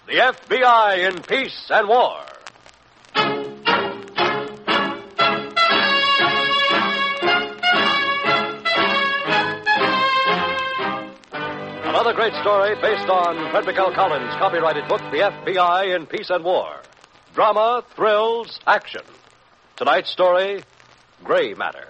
the FBI in Peace and War. Another great story based on Frederick L. Collins' copyrighted book, The FBI in Peace and War. Drama, thrills, action. Tonight's story, Gray Matter.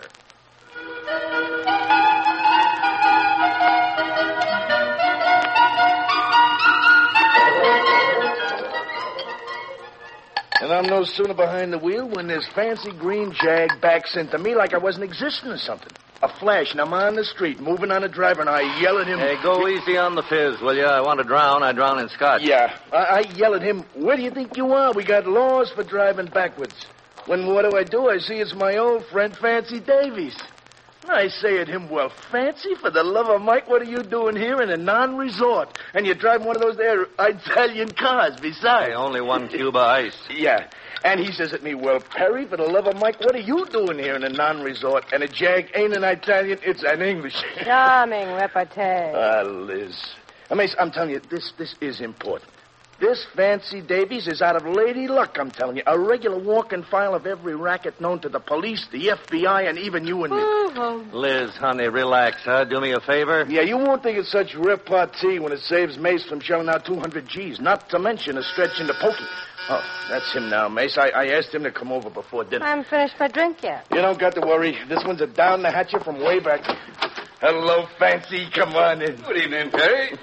And I'm no sooner behind the wheel when this fancy green Jag backs into me like I wasn't existing or something. A flash, and I'm on the street, moving on a driver, and I yell at him. Hey, go easy on the fizz, will you? I want to drown. I drown in scotch. Yeah. I yell at him, where do you think you are? We got laws for driving backwards. When what do? I see it's my old friend, Fancy Davies. I say at him, well, Fancy, for the love of Mike, what are you doing here in a non-resort? And you're driving one of those there Italian cars besides. Hey, only one Cuba Ice. Yeah. And he says at me, well, Perry, for the love of Mike, what are you doing here in a non-resort? And a Jag ain't an Italian, it's an English. Charming repartee. Liz. I'm telling you, this is important. This Fancy Davies is out of lady luck, I'm telling you. A regular walk-in file of every racket known to the police, the FBI, and even you and me. Mm-hmm. Liz, honey, relax, huh? Do me a favor. Yeah, you won't think it's such repartee when it saves Mace from shelling out 200 G's, not to mention a stretch into pokey. Oh, that's him now, Mace. I asked him to come over before dinner. I haven't finished my drink yet. You don't got to worry. This one's a down-the-hatcher from way back. Hello, Fancy. Come on in. Good evening, Perry.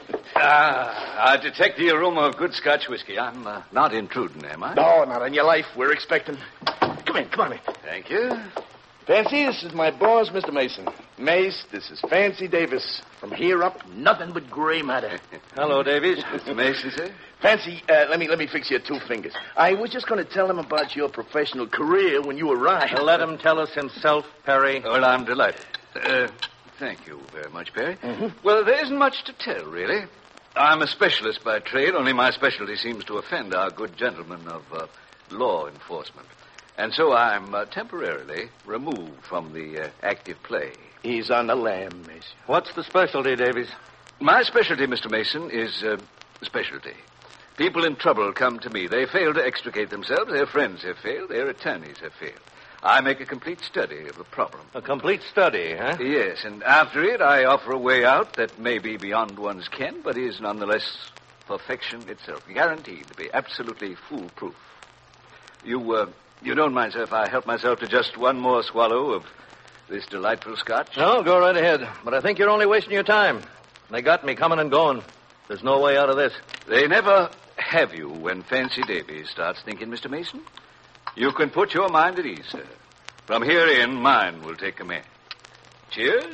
I detect the aroma of good Scotch whiskey. I'm not intruding, am I? No, not on your life. We're expecting. Come on in. Thank you. Fancy, this is my boss, Mr. Mason. Mace, this is Fancy Davis. From here up, nothing but gray matter. Hello, Davies. Mr. Mason, sir? Fancy, let me fix your 2 fingers. I was just going to tell him about your professional career when you arrived. Let him tell us himself, Perry. Well, I'm delighted. Thank you very much, Perry. Mm-hmm. Well, there isn't much to tell, really. I'm a specialist by trade, only my specialty seems to offend our good gentlemen of law enforcement. And so I'm temporarily removed from the active play. He's on the lam, Mason. What's the specialty, Davies? My specialty, Mr. Mason, is specialty. People in trouble come to me. They fail to extricate themselves. Their friends have failed. Their attorneys have failed. I make a complete study of the problem. A complete study, huh? Yes, and after it, I offer a way out that may be beyond one's ken, but is nonetheless perfection itself, guaranteed to be absolutely foolproof. You don't mind, sir, if I help myself to just one more swallow of this delightful scotch? No, go right ahead. But I think you're only wasting your time. They got me coming and going. There's no way out of this. They never have you when Fancy Davies starts thinking, Mr. Mason. You can put your mind at ease, sir. From here in, mine will take command. Cheers.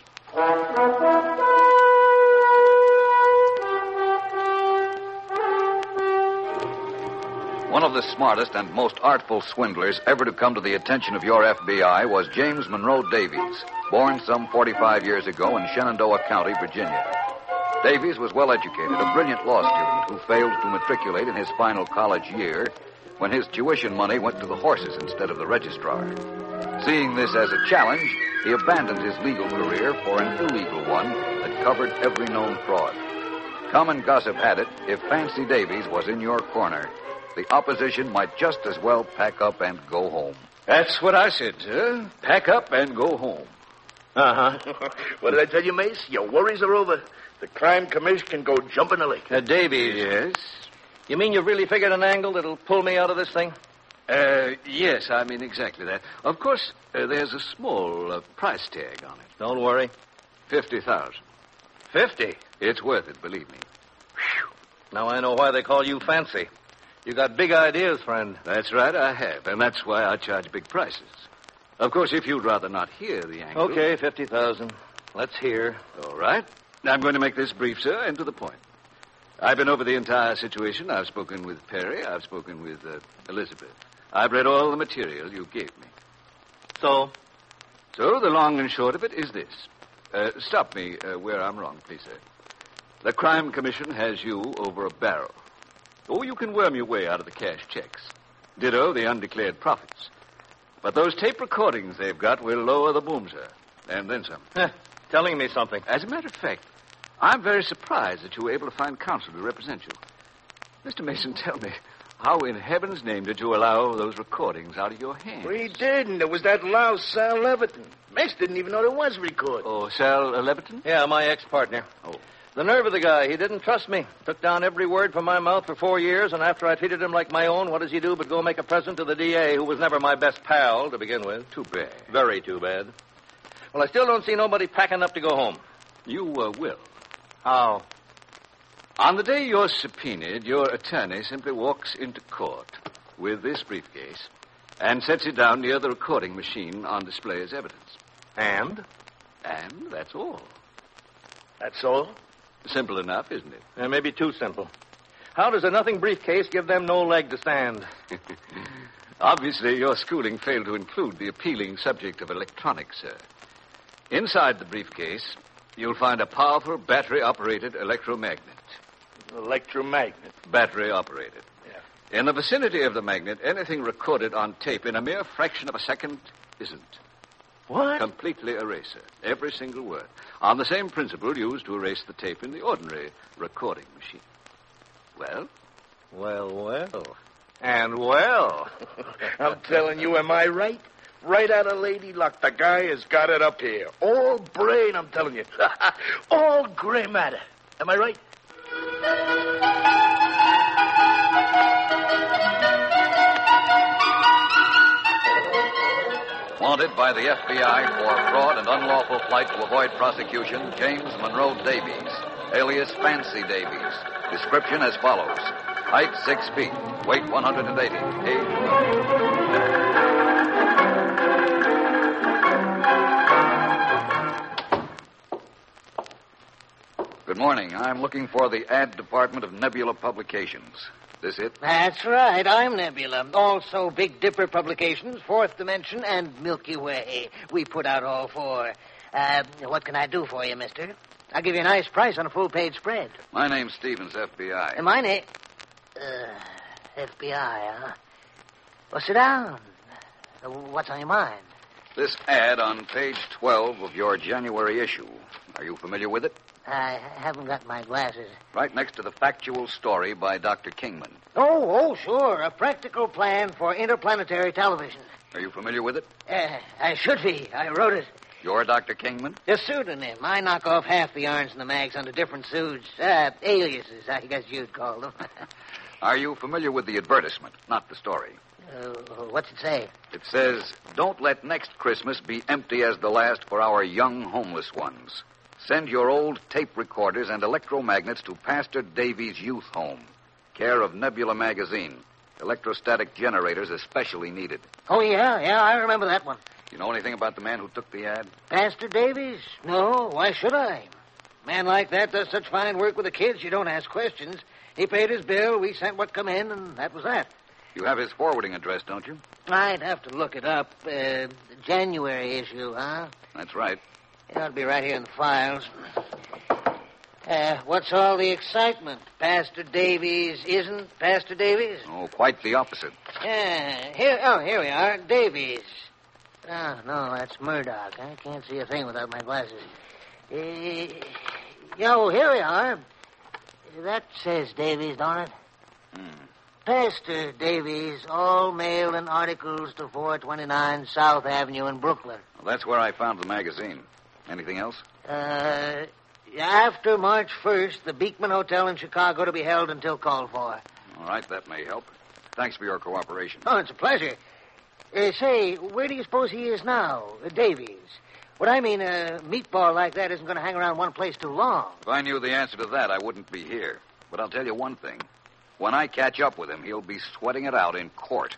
One of the smartest and most artful swindlers ever to come to the attention of your FBI was James Monroe Davies, born some 45 years ago in Shenandoah County, Virginia. Davies was well educated, a brilliant law student who failed to matriculate in his final college year when his tuition money went to the horses instead of the registrar. Seeing this as a challenge, he abandoned his legal career for an illegal one that covered every known fraud. Common gossip had it, if Fancy Davies was in your corner, the opposition might just as well pack up and go home. That's what I said, sir. Pack up and go home. Uh-huh. What did I tell you, Mace? Your worries are over. The crime commission can go jump in the lake. Davies. Yes? You mean you really figured an angle that'll pull me out of this thing? Yes, I mean exactly that. Of course, there's a small price tag on it. Don't worry. 50,000. 50? It's worth it, believe me. Whew. Now I know why they call you Fancy. You got big ideas, friend. That's right, I have. And that's why I charge big prices. Of course, if you'd rather not hear the angle... Okay, 50,000. Let's hear. All right. I'm going to make this brief, sir, and to the point. I've been over the entire situation. I've spoken with Perry. I've spoken with Elizabeth. I've read all the material you gave me. So? So the long and short of it is this. Stop me where I'm wrong, please, sir. The Crime Commission has you over a barrel. Oh, you can worm your way out of the cash checks. Ditto the undeclared profits. But those tape recordings they've got will lower the boom, sir. And then some. Telling me something. As a matter of fact, I'm very surprised that you were able to find counsel to represent you. Mr. Mason, tell me, how in heaven's name did you allow those recordings out of your hands? We didn't. It was that louse, Sal Leviton. Max didn't even know there was recording. Oh, Sal Leviton? Yeah, my ex-partner. Oh. The nerve of the guy. He didn't trust me. Took down every word from my mouth for 4 years, and after I treated him like my own, what does he do but go make a present to the DA, who was never my best pal to begin with? Too bad. Very too bad. Well, I still don't see nobody packing up to go home. You will. How? On the day you're subpoenaed, your attorney simply walks into court with this briefcase and sets it down near the recording machine on display as evidence. And? And that's all. That's all? Simple enough, isn't it? Maybe too simple. How does a nothing briefcase give them no leg to stand? Obviously, your schooling failed to include the appealing subject of electronics, sir. Inside the briefcase, you'll find a powerful battery-operated electromagnet. Electromagnet. Battery-operated. Yeah. In the vicinity of the magnet, anything recorded on tape in a mere fraction of a second isn't. What? Completely erase it. Every single word. On the same principle used to erase the tape in the ordinary recording machine. Well? Well. And well. I'm telling you, am I right? Right out of lady luck. The guy has got it up here. All brain, I'm telling you. All gray matter. Am I right? Wanted by the FBI for fraud and unlawful flight to avoid prosecution, James Monroe Davies, alias Fancy Davies. Description as follows. Height 6 feet, weight 180, age... Good morning. I'm looking for the ad department of Nebula Publications. This it? That's right. I'm Nebula. Also Big Dipper Publications, Fourth Dimension, and Milky Way. We put out all four. What can I do for you, mister? I'll give you a nice price on a full-page spread. My name's Stevens, FBI. And my name... FBI, huh? Well, sit down. What's on your mind? This ad on page 12 of your January issue. Are you familiar with it? I haven't got my glasses. Right next to the factual story by Dr. Kingman. Oh, sure. A practical plan for interplanetary television. Are you familiar with it? I should be. I wrote it. You're Dr. Kingman? A pseudonym. I knock off half the yarns in the mags under different suits. Aliases, I guess you'd call them. Are you familiar with the advertisement, not the story? What's it say? It says, don't let next Christmas be empty as the last for our young homeless ones. Send your old tape recorders and electromagnets to Pastor Davies' youth home. Care of Nebula Magazine. Electrostatic generators especially needed. Oh, yeah, I remember that one. You know anything about the man who took the ad? Pastor Davies? No, why should I? A man like that does such fine work with the kids, you don't ask questions. He paid his bill, we sent what come in, and that was that. You have his forwarding address, don't you? I'd have to look it up. January issue, huh? That's right. It ought to be right here in the files. What's all the excitement? Pastor Davies isn't Pastor Davies? Oh, quite the opposite. Yeah. Here we are. Davies. Oh, no, that's Murdoch. I can't see a thing without my glasses. Here we are. That says Davies, don't it? Pastor Davies, all mail and articles to 429 South Avenue in Brooklyn. Well, that's where I found the magazine. Anything else? After March 1st, the Beekman Hotel in Chicago to be held until called for. All right, that may help. Thanks for your cooperation. Oh, it's a pleasure. Say, where do you suppose he is now, Davies? What I mean, a meatball like that isn't going to hang around one place too long. If I knew the answer to that, I wouldn't be here. But I'll tell you one thing. When I catch up with him, he'll be sweating it out in court.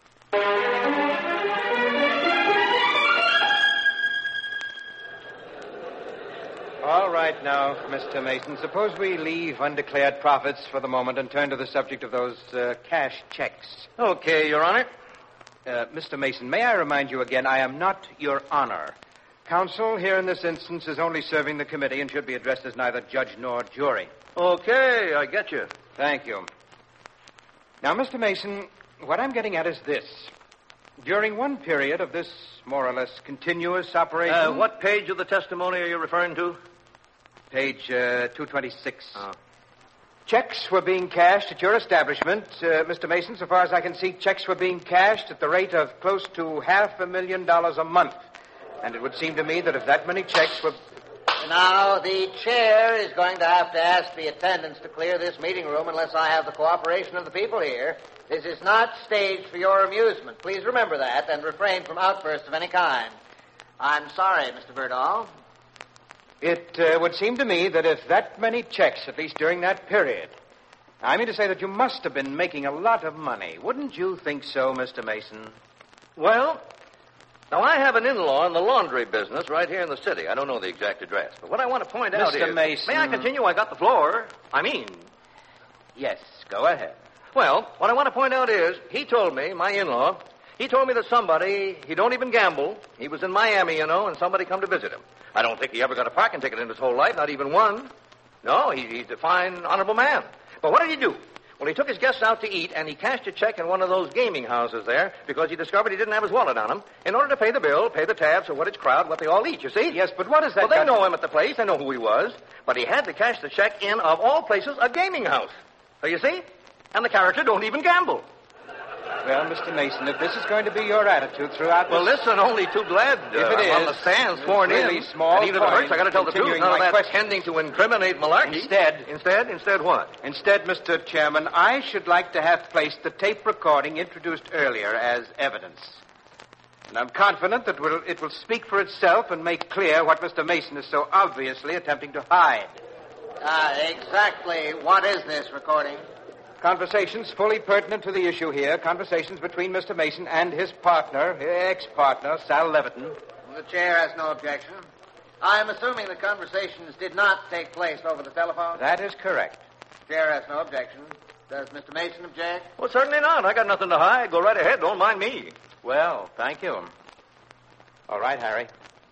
All right now, Mr. Mason, suppose we leave undeclared profits for the moment and turn to the subject of those cash checks. Okay, Your Honor. Mr. Mason, may I remind you again, I am not Your Honor. Counsel here in this instance is only serving the committee and should be addressed as neither judge nor jury. Okay, I get you. Thank you. Now, Mr. Mason, what I'm getting at is this. During one period of this more or less continuous operation... What page of the testimony are you referring to? Page 226. Checks were being cashed at your establishment, Mr. Mason. So far as I can see, checks were being cashed at the rate of close to $500,000 a month. And it would seem to me that if that many checks were... Now, the chair is going to have to ask the attendants to clear this meeting room unless I have the cooperation of the people here. This is not staged for your amusement. Please remember that and refrain from outbursts of any kind. I'm sorry, Mr. Verdall. It would seem to me that if that many checks, at least during that period, I mean to say that you must have been making a lot of money. Wouldn't you think so, Mr. Mason? Well, now I have an in-law in the laundry business right here in the city. I don't know the exact address. But what I want to point out is... Mr. Mason... May I continue? I got the floor. Yes, go ahead. Well, what I want to point out is, he told me, my in-law, he told me that somebody, he don't even gamble, he was in Miami, and somebody come to visit him. I don't think he ever got a parking ticket in his whole life, not even one. No, he's a fine, honorable man. But what did he do? Well, he took his guests out to eat, and he cashed a check in one of those gaming houses there because he discovered he didn't have his wallet on him in order to pay the bill, pay the tabs for what his crowd, what they all eat, you see? Yes, but what is that? Well, they know him at the place. They know who he was. But he had to cash the check in, of all places, a gaming house. So you see? And the character don't even gamble. Well, Mr. Mason, if this is going to be your attitude throughout this... Well, listen, only too glad. If it is, on the stand, sworn really in. Small and even if it hurts, I got to tell the truth. None of that question. tending to incriminate malarkey. Instead what? Instead, Mr. Chairman, I should like to have placed the tape recording introduced earlier as evidence. And I'm confident that it will speak for itself and make clear what Mr. Mason is so obviously attempting to hide. Exactly what is this recording? Conversations fully pertinent to the issue here. Conversations between Mr. Mason and his partner, ex-partner, Sal Leviton. The chair has no objection. I'm assuming the conversations did not take place over the telephone? That is correct. The chair has no objection. Does Mr. Mason object? Well, certainly not. I got nothing to hide. Go right ahead. Don't mind me. Well, thank you. All right, Harry.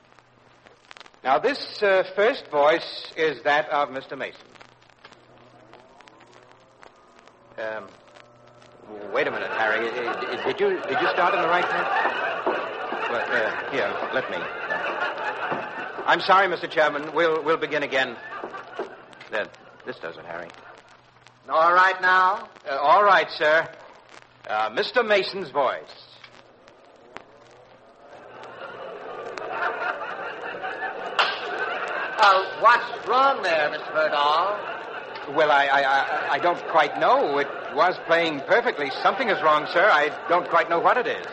Now, this first voice is that of Mr. Mason. Wait a minute, Harry. Did you start in the right place? Well, here, let me. I'm sorry, Mr. Chairman. We'll begin again. This does it, Harry. All right now? All right, sir. Mr. Mason's voice. What's wrong there, Mr. Verdall? Well, I don't quite know. It was playing perfectly. Something is wrong, sir. I don't quite know what it is.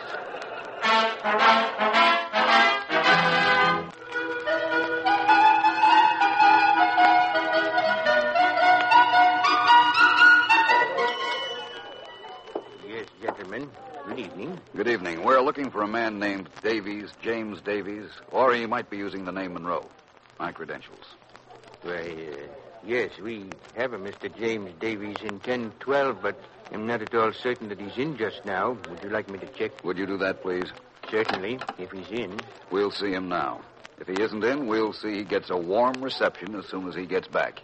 Yes, gentlemen. Good evening. Good evening. We're looking for a man named Davies, James Davies, or he might be using the name Monroe. My credentials. Why, yes, we have a Mr. James Davies in 1012, but I'm not at all certain that he's in just now. Would you like me to check? Would you do that, please? Certainly, if he's in. We'll see him now. If he isn't in, we'll see he gets a warm reception as soon as he gets back.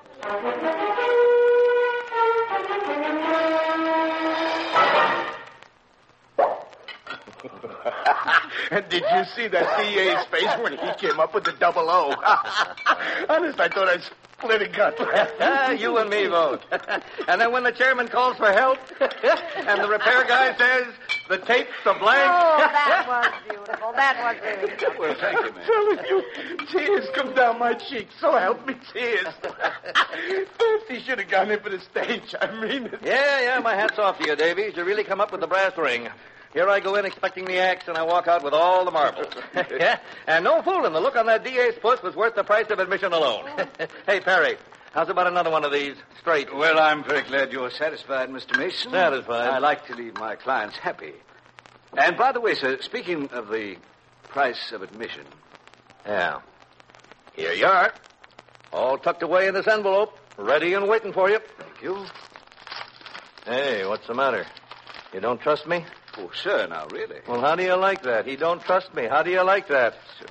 Did you see that DA's face when he came up with the 00? Honest, I thought I'd split a gut. You and me both. And then when the chairman calls for help, and the repair guy says, the tape's a blank. Oh, that was beautiful. That was really beautiful. Well, thank you, man. Telling you, tears come down my cheeks. So help me, tears. First, he should have gone in for the stage. I mean it. Yeah, my hat's off to you, Davies. You really come up with the brass ring. Here I go in expecting the axe, and I walk out with all the marbles. Yeah, and no fooling. The look on that DA's puss was worth the price of admission alone. Hey, Perry, how's about another one of these? Straight. Well, I'm very glad you're satisfied, Mr. Mason. Satisfied. I like to leave my clients happy. And by the way, sir, speaking of the price of admission. Yeah. Here you are. All tucked away in this envelope, ready and waiting for you. Thank you. Hey, what's the matter? You don't trust me? Oh, sir, now, really. Well, how do you like that? He don't trust me. How do you like that? Sir.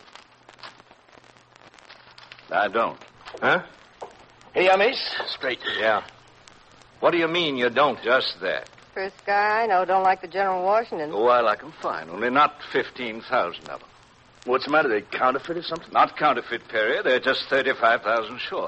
I don't. Huh? Hey, Miss. Straight. Yeah. What do you mean you don't? Just that. First guy I know don't like the General Washington. Oh, I like 'em fine, only not 15,000 of them. What's the matter? They counterfeit or something? Not counterfeit, Perry. They're just 35,000 short.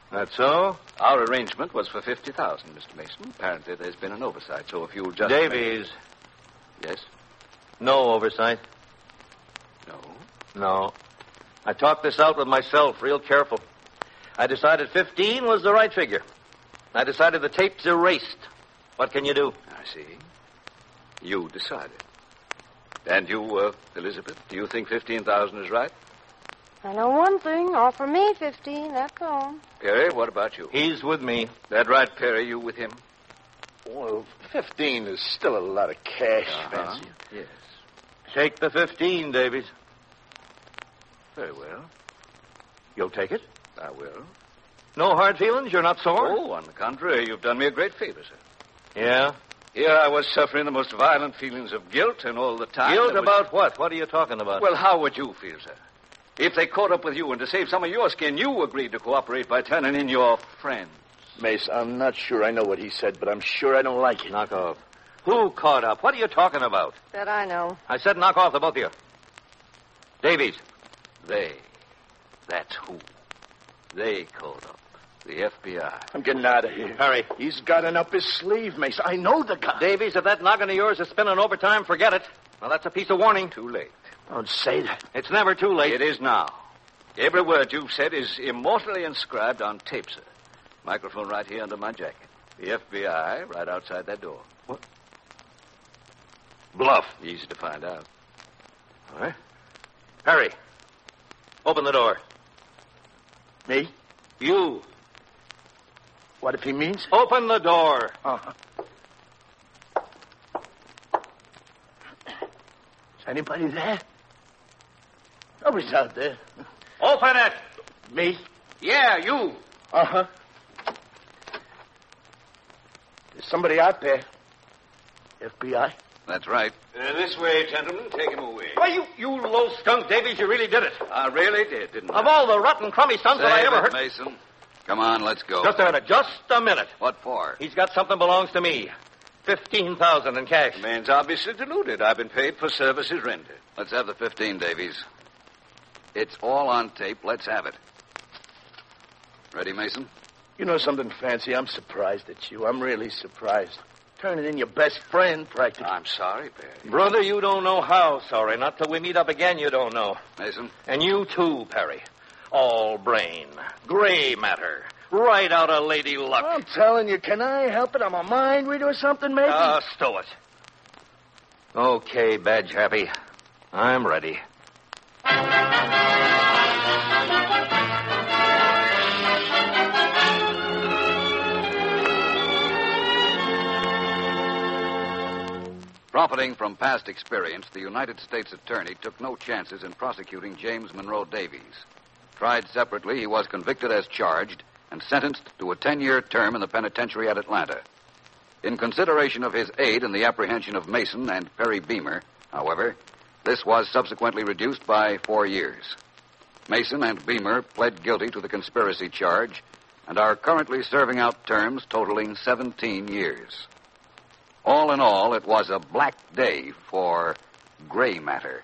That's so? Our arrangement was for $50,000, Mr. Mason. Apparently there's been an oversight, so if you'll just... Davies. Yes? No oversight. No. No. I talked this out with myself real careful. I decided 15 was the right figure. I decided the tape's erased. What can you do? I see. You decided. And you, Elizabeth, do you think 15,000 is right? I know one thing. Offer me 15, that's all. Perry, what about you? He's with me. That right, Perry? You with him? Well, 15 is still a lot of cash, Fancy. Yes. Take the 15, Davies. Very well. You'll take it? I will. No hard feelings? You're not sore? Oh, on the contrary, you've done me a great favor, sir. Yeah? Here I was suffering the most violent feelings of guilt, and all the time... Guilt there was- about what? What are you talking about? Well, how would you feel, sir? If they caught up with you and to save some of your skin, you agreed to cooperate by turning in your friends. Mace, I'm not sure I know what he said, but I'm sure I don't like it. Knock off. Who caught up? What are you talking about? That I know. I said knock off, the both of you. Davies. They. That's who. They called up. The FBI. I'm getting out of here. Hurry. He's got it up his sleeve, Mace. I know the guy. Davies, if that noggin of yours is spinning overtime, forget it. Well, that's a piece of warning. Too late. Don't say that. It's never too late. It is now. Every word you've said is immortally inscribed on tape, sir. Microphone right here under my jacket. The FBI right outside that door. What? Bluff. Easy to find out. All right. Hurry. Open the door. Me? You. What if he means? Open the door. Uh-huh. Is anybody there? Nobody's out there. Open it. Me? Yeah, you. Uh-huh. There's somebody out there. FBI? That's right. This way, gentlemen. Take him away. Why, you low skunk, Davies, you really did it. I really did, didn't I? Of all the rotten, crummy sons that I Save ever it, heard... Mason. Come on, let's go. Just a minute. Just a minute. What for? He's got something belongs to me. 15,000 in cash. The man's obviously deluded. I've been paid for services rendered. Let's have the 15, Davies. It's all on tape. Let's have it. Ready, Mason? You know something, Fancy? I'm surprised at you. I'm really surprised. Turning in your best friend, practically. I'm sorry, Perry. Brother, you don't know how sorry. Not till we meet up again, you don't know. Mason? And you too, Perry. All brain. Gray matter. Right out of Lady Luck. I'm telling you, can I help it? I'm a mind reader or something, maybe? Stow it. Okay, Badge Happy. I'm ready. Profiting from past experience, the United States Attorney took no chances in prosecuting James Monroe Davies. Tried separately, he was convicted as charged and sentenced to a 10-year term in the penitentiary at Atlanta. In consideration of his aid in the apprehension of Mason and Perry Beamer, however, this was subsequently reduced by 4 years. Mason and Beamer pled guilty to the conspiracy charge and are currently serving out terms totaling 17 years. All in all, it was a black day for gray matter.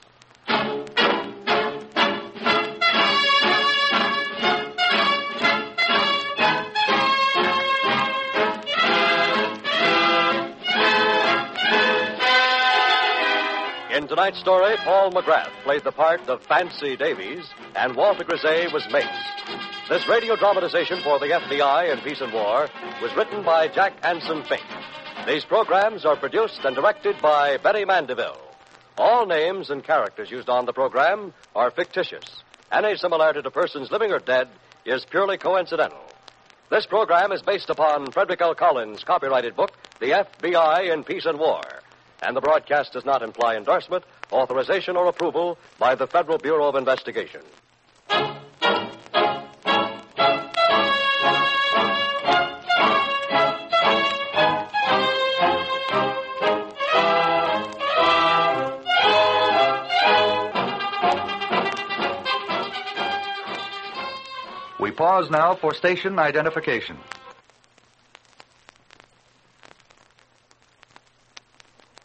In tonight's story, Paul McGrath played the part of Fancy Davies, and Walter Grisey was Mace. This radio dramatization for the FBI in Peace and War was written by Jack Anson Fink. These programs are produced and directed by Betty Mandeville. All names and characters used on the program are fictitious. Any similarity to persons living or dead is purely coincidental. This program is based upon Frederick L. Collins' copyrighted book, The FBI in Peace and War. And the broadcast does not imply endorsement, authorization, or approval by the Federal Bureau of Investigation. We pause now for station identification.